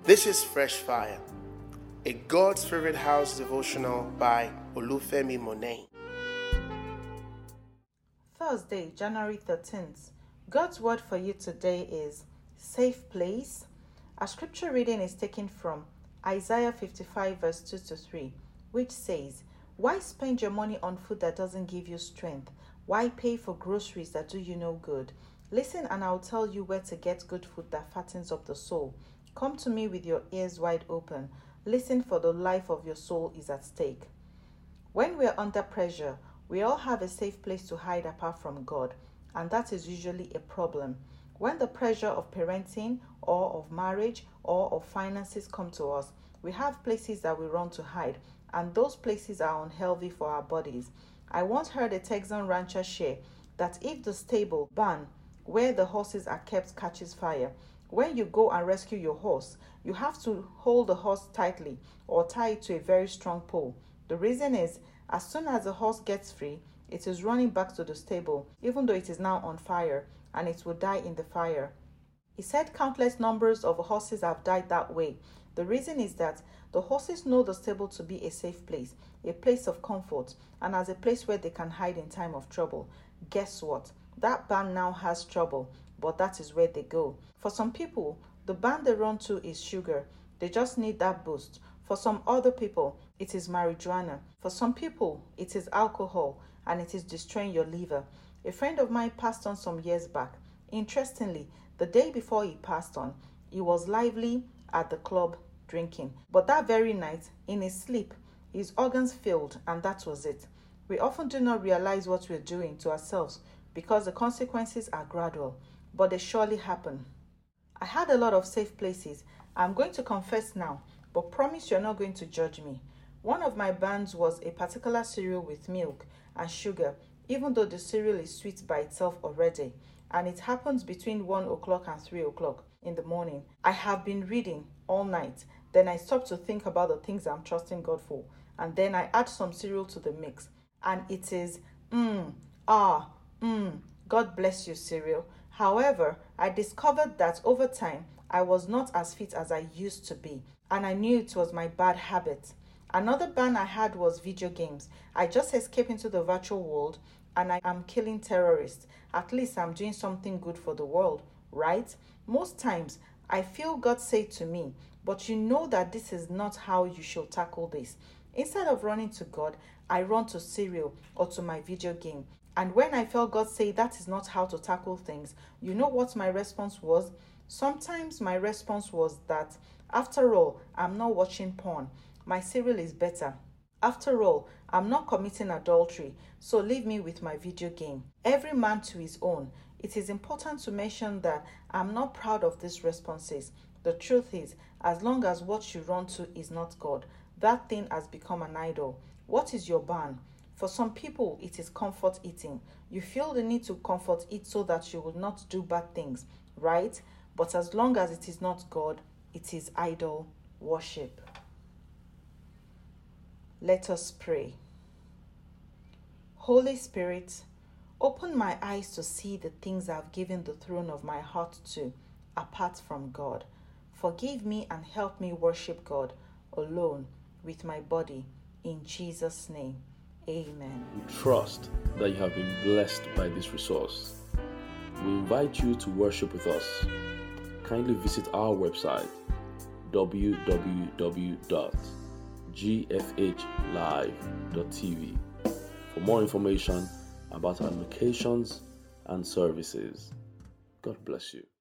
This is Fresh Fire, a God's Favorite House devotional by Olufemi Monet. Thursday, January 13th. God's word for you today is safe place. Our scripture reading is taken from Isaiah 55 verse 2 to 3, which says, "Why spend your money on food that doesn't give you strength? Why pay for groceries that do you no good? Listen and I'll tell you where to get good food that fattens up the soul. Come to me with your ears wide open. Listen, for the life of your soul is at stake." When we are under pressure, we all have a safe place to hide apart from God, and that is usually a problem. When the pressure of parenting or of marriage or of finances come to us, we have places that we run to hide, and those places are unhealthy for our bodies. I once heard a Texan rancher share that if the stable barn where the horses are kept catches fire, when you go and rescue your horse, you have to hold the horse tightly or tie it to a very strong pole. The reason is, as soon as the horse gets free, it is running back to the stable, even though it is now on fire, and it will die in the fire. He said countless numbers of horses have died that way. The reason is that the horses know the stable to be a safe place, a place of comfort, and as a place where they can hide in time of trouble. Guess what? That barn now has trouble, but that is where they go. For some people, the barn they run to is sugar. They just need that boost. For some other people, it is marijuana. For some people, it is alcohol, and it is destroying your liver. A friend of mine passed on some years back. Interestingly, the day before he passed on, he was lively at the club drinking. But that very night, in his sleep, his organs failed, and that was it. We often do not realize what we're doing to ourselves because the consequences are gradual, but they surely happen. I had a lot of safe places. I'm going to confess now, but promise you're not going to judge me. One of my bands was a particular cereal with milk and sugar, even though the cereal is sweet by itself already, and it happens between 1 o'clock and 3 o'clock in the morning. I have been reading all night, then I stop to think about the things I'm trusting God for, and then I add some cereal to the mix, and it is God bless you, cereal. However, I discovered that over time, I was not as fit as I used to be, and I knew it was my bad habit. Another ban I had was video games. I just escaped into the virtual world and I am killing terrorists. At least I'm doing something good for the world, right? Most times, I feel God say to me, but you know that this is not how you should tackle this. Instead of running to God, I run to cereal or to my video game. And when I felt God say that is not how to tackle things, you know what my response was? Sometimes my response was that, after all, I'm not watching porn. My cereal is better. After all, I'm not committing adultery, so leave me with my video game. Every man to his own. It is important to mention that I'm not proud of these responses. The truth is, as long as what you run to is not God, that thing has become an idol. What is your ban? For some people, it is comfort eating. You feel the need to comfort eat so that you will not do bad things, right? But as long as it is not God, it is idol worship. Let us pray. Holy Spirit, open my eyes to see the things I've given the throne of my heart to, apart from God. Forgive me and help me worship God alone with my body. In Jesus' name, amen. We trust that you have been blessed by this resource. We invite you to worship with us. Kindly visit our website www.gfhlive.tv for more information about our locations and services. God bless you.